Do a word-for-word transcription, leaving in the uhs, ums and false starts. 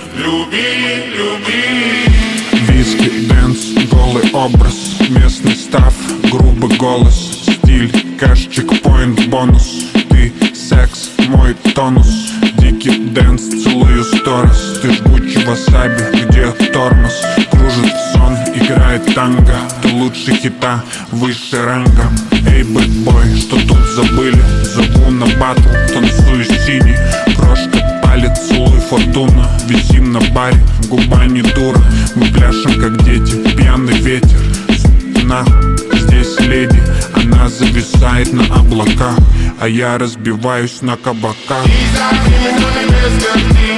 люби, люби. Виски, дэнс, голый образ, местный став, грубый голос, стиль, кэш, чекпоинт, бонус. Ты секс, мой тонус, дикий дэнс, целую сто раз. Ты жгучий васаби, где тормоз? Кружит сон, играет танго. Ты лучше хита, выше ранга. Эй, бэтбой, что тут забыли? Зову на батл, танцую синий. Крошка, палец, целуй фортуна. Висим на баре, губа не дура. Мы пляшем как дети, пьяный ветер. Нахуй, здесь леди, она зависает на облаках, а я разбиваюсь на кабаках. И за ними, но не без картин.